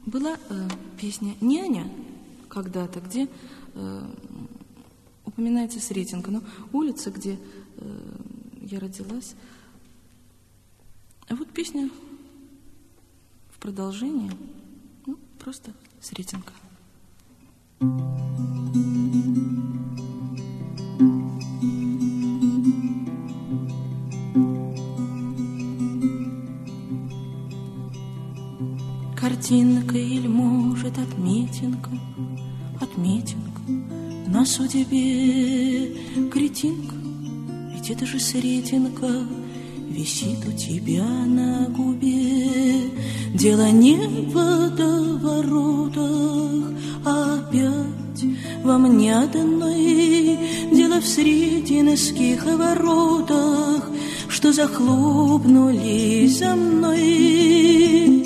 Была песня «Няня» когда-то, где упоминается Сретенка, но улица, где я родилась. А вот песня в продолжение, просто Сретенка. Картинка или, может, отметинка, отметинка на судьбе, кретинка, ведь это же Сретенка висит у тебя на губе. Дело не в водоворотах, а опять во мне одной. Дело в сретенских воротах, что захлопнулись за мной.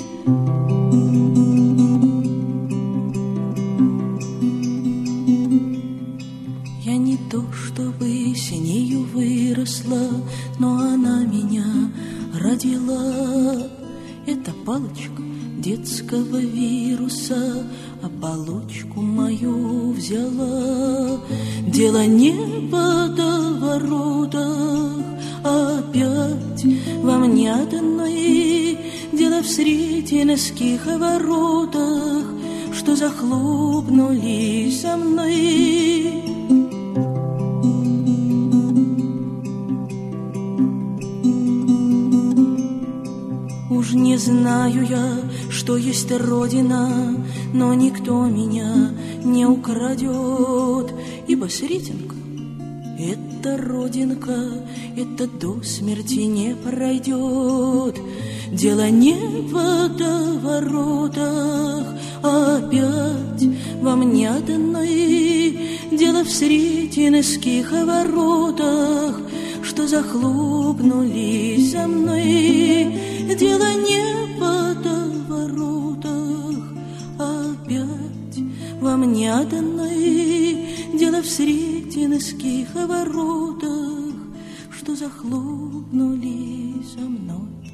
Я не то чтобы с нею выросла, но она меня родила. Это палочка детского вируса оболочку мою взяла. Дело не в водоворотах, а опять во мне одной. Дело в сретенских воротах, что захлопнулись за мной. Уж не знаю я, что есть Родина, но никто меня не украдет, ибо Сретенка — это родинка, это до смерти не пройдет. Дело не в водоворотах, а опять во мне одной. Дело в сретенских воротах, что захлопнулись за мной. Дело не в водоворотах, а опять во мне одной. Дело в сретенских воротах, что захлопнулись за мной.